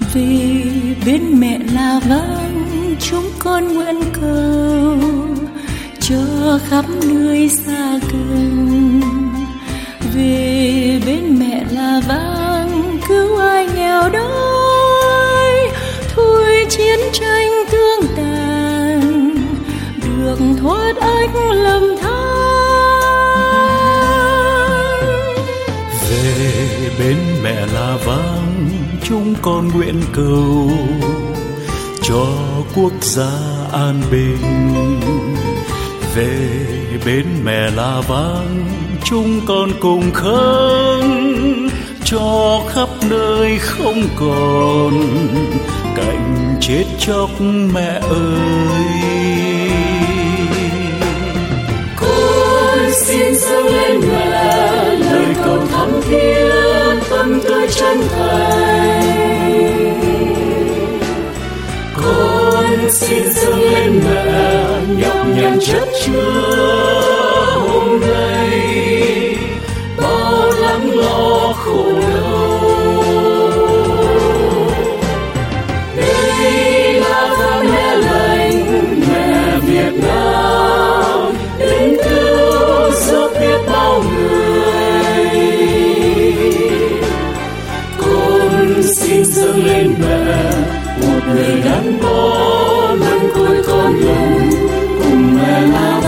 Vì bên mẹ là vang, chúng con nguyện cầu cho khắp nơi xa gần. Về bên mẹ là vang, cứu ai nghèo đói, thôi chiến tranh tương tàn, được thoát ách lầm than. Về bên mẹ là vang, chúng con nguyện cầu cho quốc gia an bình. Về bên mẹ là vang, chúng con cùng khấn cho khắp nơi không còn cảnh chết chóc mẹ ơi. Con xin dâng lên mẹ lời cầu thắm thiết, tâm tôi chân thành. Con xin dâng lên mẹ nhọc nhằn chất chứa hôm nay, bao lắng lo khổ đau. Đây là thăm mẹ lành, mẹ Việt Nam, đến cứu giúp biết bao người. Con xin dâng lên mẹ một lời gắn bó lần cuối con lòng cùng mẹ là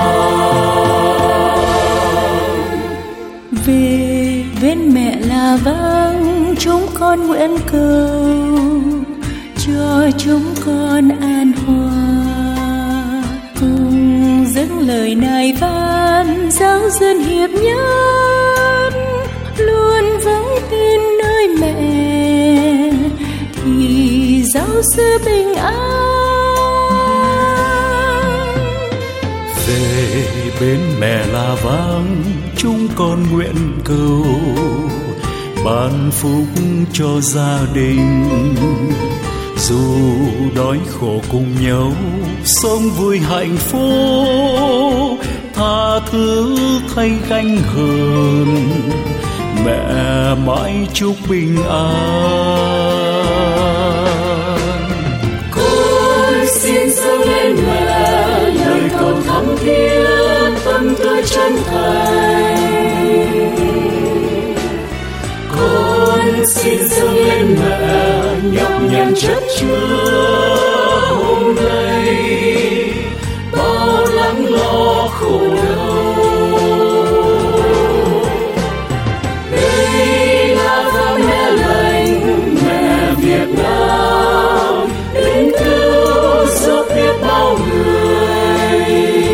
vang. Về bên mẹ là vang, chúng con nguyện cầu cho chúng con an hòa, cùng dâng lời nài van giáo dân hiệp nhất, luôn vững tin nơi mẹ thì giáo sư bình an. Về bên mẹ là vang, chúng con nguyện cầu ban phúc cho gia đình, dù đói khổ cùng nhau sống vui hạnh phúc, tha thứ thay gánh hờn, mẹ mãi chúc bình an. Con xin dâng lên mẹ lời cầu thắm thiết, tâm tôi chân thành. Con xin dâng lên mẹ nhọc nhằn chất chứa hôm nay, bao lắng lo khổ đau. Đây là thăm mẹ lành, mẹ Việt Nam, đến cứu giúp biết bao người.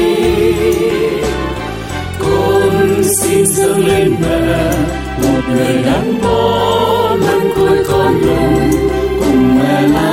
Con xin dâng lên mẹ một lời gắn bó lần cuối con lòng cùng mẹ là